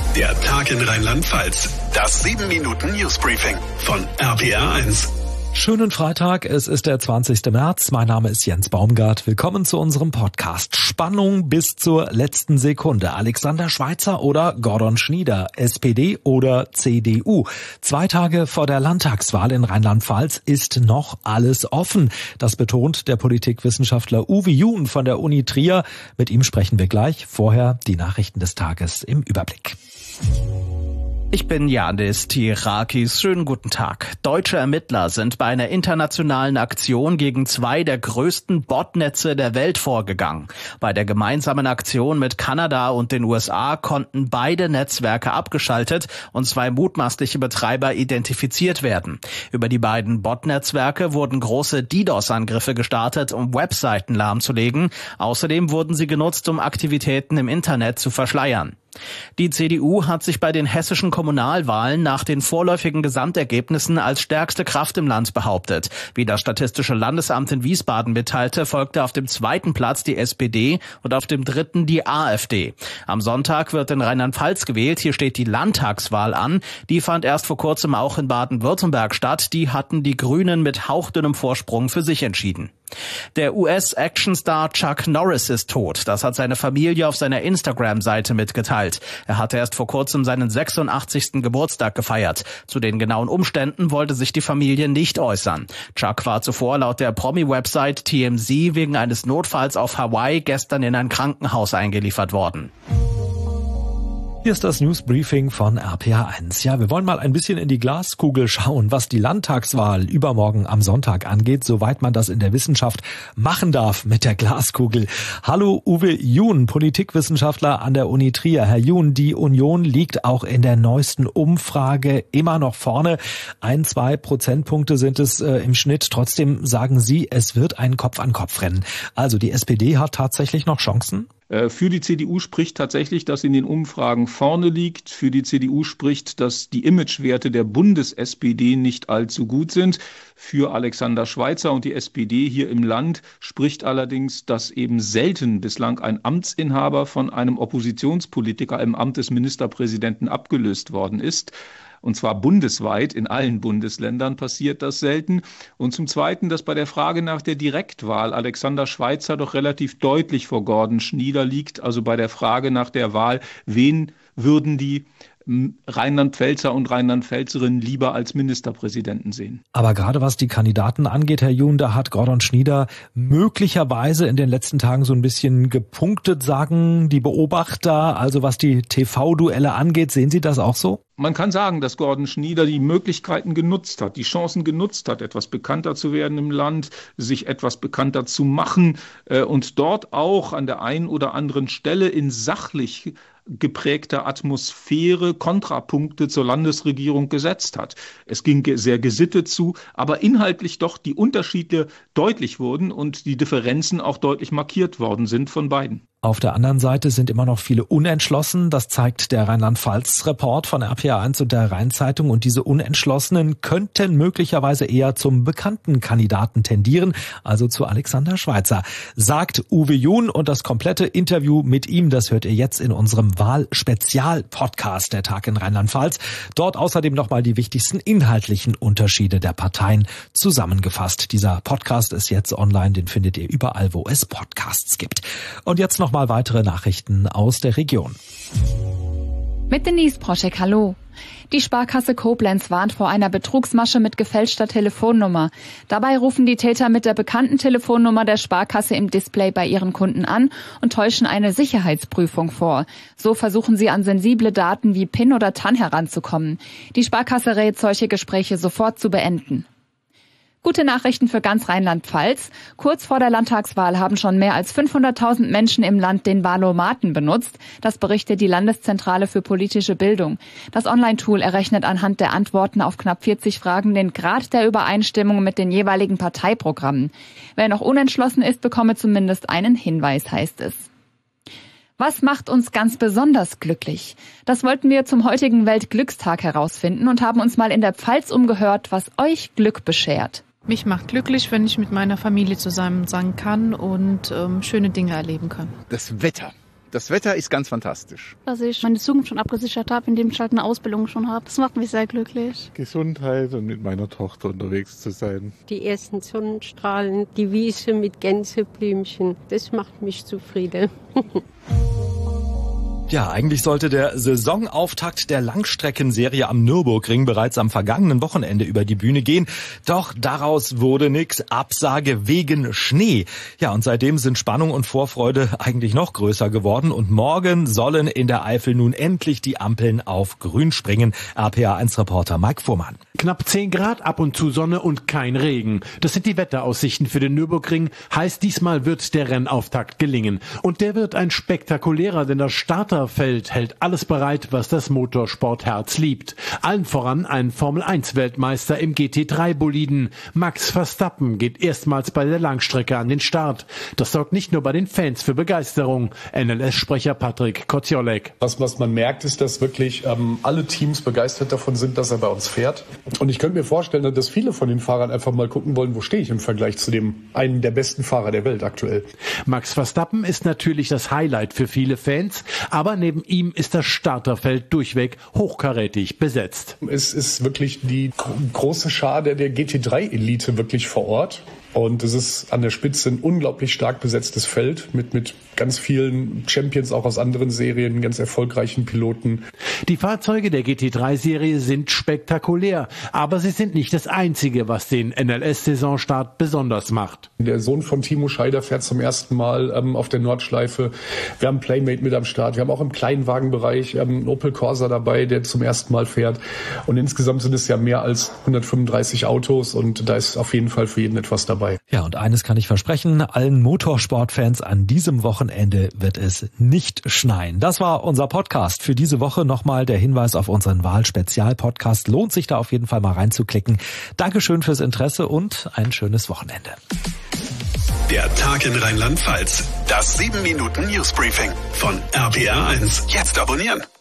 Der Tag in Rheinland-Pfalz. Das 7-Minuten-News-Briefing von RPR1. Schönen Freitag, es ist der 20. März. Mein Name ist Jens Baumgart. Willkommen zu unserem Podcast. Spannung bis zur letzten Sekunde. Alexander Schweitzer oder Gordon Schnieder, SPD oder CDU. 2 Tage vor der Landtagswahl in Rheinland-Pfalz ist noch alles offen. Das betont der Politikwissenschaftler Uwe Jun von der Uni Trier. Mit ihm sprechen wir gleich. Vorher die Nachrichten des Tages im Überblick. Ich bin Janis Tirakis. Schönen guten Tag. Deutsche Ermittler sind bei einer internationalen Aktion gegen 2 der größten Botnetze der Welt vorgegangen. Bei der gemeinsamen Aktion mit Kanada und den USA konnten beide Netzwerke abgeschaltet und 2 mutmaßliche Betreiber identifiziert werden. Über die beiden Botnetzwerke wurden große DDoS-Angriffe gestartet, um Webseiten lahmzulegen. Außerdem wurden sie genutzt, um Aktivitäten im Internet zu verschleiern. Die CDU hat sich bei den hessischen Kommunalwahlen nach den vorläufigen Gesamtergebnissen als stärkste Kraft im Land behauptet. Wie das Statistische Landesamt in Wiesbaden mitteilte, folgte auf dem 2. Platz die SPD und auf dem 3. die AfD. Am Sonntag wird in Rheinland-Pfalz gewählt. Hier steht die Landtagswahl an. Die fand erst vor kurzem auch in Baden-Württemberg statt. Die hatten die Grünen mit hauchdünnem Vorsprung für sich entschieden. Der US-Actionstar Chuck Norris ist tot. Das hat seine Familie auf seiner Instagram-Seite mitgeteilt. Er hatte erst vor kurzem seinen 86. Geburtstag gefeiert. Zu den genauen Umständen wollte sich die Familie nicht äußern. Chuck war zuvor laut der Promi-Website TMZ wegen eines Notfalls auf Hawaii gestern in ein Krankenhaus eingeliefert worden. Hier ist das Newsbriefing von RPR1. Ja, wir wollen mal ein bisschen in die Glaskugel schauen, was die Landtagswahl übermorgen am Sonntag angeht, soweit man das in der Wissenschaft machen darf mit der Glaskugel. Hallo Uwe Jun, Politikwissenschaftler an der Uni Trier. Herr Jun, die Union liegt auch in der neuesten Umfrage immer noch vorne. 1-2 Prozentpunkte sind es im Schnitt. Trotzdem sagen Sie, es wird ein Kopf-an-Kopf-Rennen. Also die SPD hat tatsächlich noch Chancen? Für die CDU spricht tatsächlich, dass sie in den Umfragen vorne liegt. Für die CDU spricht, dass die Imagewerte der Bundes-SPD nicht allzu gut sind. Für Alexander Schweitzer und die SPD hier im Land spricht allerdings, dass eben selten bislang ein Amtsinhaber von einem Oppositionspolitiker im Amt des Ministerpräsidenten abgelöst worden ist. Und zwar bundesweit, in allen Bundesländern passiert das selten. Und zum Zweiten, dass bei der Frage nach der Direktwahl Alexander Schweitzer doch relativ deutlich vor Gordon Schnieder liegt. Also bei der Frage nach der Wahl, wen würden die Rheinland-Pfälzer und Rheinland-Pfälzerinnen lieber als Ministerpräsidenten sehen. Aber gerade was die Kandidaten angeht, Herr Jun, da hat Gordon Schnieder möglicherweise in den letzten Tagen so ein bisschen gepunktet, sagen die Beobachter. Also was die TV-Duelle angeht, sehen Sie das auch so? Man kann sagen, dass Gordon Schnieder die Möglichkeiten genutzt hat, die Chancen genutzt hat, etwas bekannter zu werden im Land, sich etwas bekannter zu machen und dort auch an der einen oder anderen Stelle in sachlich geprägter Atmosphäre Kontrapunkte zur Landesregierung gesetzt hat. Es ging sehr gesittet zu, aber inhaltlich doch die Unterschiede deutlich wurden und die Differenzen auch deutlich markiert worden sind von beiden. Auf der anderen Seite sind immer noch viele unentschlossen. Das zeigt der Rheinland-Pfalz-Report von RPR1 und der Rhein-Zeitung. Und diese Unentschlossenen könnten möglicherweise eher zum bekannten Kandidaten tendieren, also zu Alexander Schweitzer, sagt Uwe Jun. Und das komplette Interview mit ihm, das hört ihr jetzt in unserem Wahl-Spezial-Podcast der Tag in Rheinland-Pfalz. Dort außerdem nochmal die wichtigsten inhaltlichen Unterschiede der Parteien zusammengefasst. Dieser Podcast ist jetzt online, den findet ihr überall, wo es Podcasts gibt. Und jetzt noch mal weitere Nachrichten aus der Region. Mit Denise Proschek, hallo. Die Sparkasse Koblenz warnt vor einer Betrugsmasche mit gefälschter Telefonnummer. Dabei rufen die Täter mit der bekannten Telefonnummer der Sparkasse im Display bei ihren Kunden an und täuschen eine Sicherheitsprüfung vor. So versuchen sie an sensible Daten wie PIN oder TAN heranzukommen. Die Sparkasse rät, solche Gespräche sofort zu beenden. Gute Nachrichten für ganz Rheinland-Pfalz. Kurz vor der Landtagswahl haben schon mehr als 500.000 Menschen im Land den Wahlomaten benutzt. Das berichtet die Landeszentrale für politische Bildung. Das Online-Tool errechnet anhand der Antworten auf knapp 40 Fragen den Grad der Übereinstimmung mit den jeweiligen Parteiprogrammen. Wer noch unentschlossen ist, bekomme zumindest einen Hinweis, heißt es. Was macht uns ganz besonders glücklich? Das wollten wir zum heutigen Weltglückstag herausfinden und haben uns mal in der Pfalz umgehört, was euch Glück beschert. Mich macht glücklich, wenn ich mit meiner Familie zusammen sein kann und schöne Dinge erleben kann. Das Wetter. Das Wetter ist ganz fantastisch. Dass ich meine Zukunft schon abgesichert habe, indem ich halt eine Ausbildung schon habe. Das macht mich sehr glücklich. Gesundheit und mit meiner Tochter unterwegs zu sein. Die ersten Sonnenstrahlen, die Wiese mit Gänseblümchen, das macht mich zufrieden. Ja, eigentlich sollte der Saisonauftakt der Langstreckenserie am Nürburgring bereits am vergangenen Wochenende über die Bühne gehen. Doch daraus wurde nix. Absage wegen Schnee. Ja, und seitdem sind Spannung und Vorfreude eigentlich noch größer geworden. Und morgen sollen in der Eifel nun endlich die Ampeln auf grün springen. RPA1-Reporter Mike Fuhrmann. Knapp 10 Grad, ab und zu Sonne und kein Regen. Das sind die Wetteraussichten für den Nürburgring. Heißt, diesmal wird der Rennauftakt gelingen. Und der wird ein spektakulärer, denn das Starterfeld hält alles bereit, was das Motorsportherz liebt. Allen voran ein Formel-1-Weltmeister im GT3-Boliden. Max Verstappen geht erstmals bei der Langstrecke an den Start. Das sorgt nicht nur bei den Fans für Begeisterung. NLS-Sprecher Patrick Kociolek. Was man merkt, ist, dass wirklich alle Teams begeistert davon sind, dass er bei uns fährt. Und ich könnte mir vorstellen, dass viele von den Fahrern einfach mal gucken wollen, wo stehe ich im Vergleich zu einen der besten Fahrer der Welt aktuell. Max Verstappen ist natürlich das Highlight für viele Fans, aber neben ihm ist das Starterfeld durchweg hochkarätig besetzt. Es ist wirklich die große Schar der GT3-Elite wirklich vor Ort. Und es ist an der Spitze ein unglaublich stark besetztes Feld mit ganz vielen Champions auch aus anderen Serien, ganz erfolgreichen Piloten. Die Fahrzeuge der GT3-Serie sind spektakulär, aber sie sind nicht das Einzige, was den NLS-Saisonstart besonders macht. Der Sohn von Timo Scheider fährt zum ersten Mal auf der Nordschleife. Wir haben Playmate mit am Start. Wir haben auch im Kleinwagenbereich einen Opel Corsa dabei, der zum ersten Mal fährt. Und insgesamt sind es ja mehr als 135 Autos und da ist auf jeden Fall für jeden etwas dabei. Ja, und eines kann ich versprechen, allen Motorsportfans an diesem Wochenende wird es nicht schneien. Das war unser Podcast für diese Woche. Nochmal der Hinweis auf unseren Wahl-Spezial-Podcast. Lohnt sich da auf jeden Fall mal reinzuklicken. Dankeschön fürs Interesse und ein schönes Wochenende. Der Tag in Rheinland-Pfalz. Das 7-Minuten-Newsbriefing von RPA1. Jetzt abonnieren.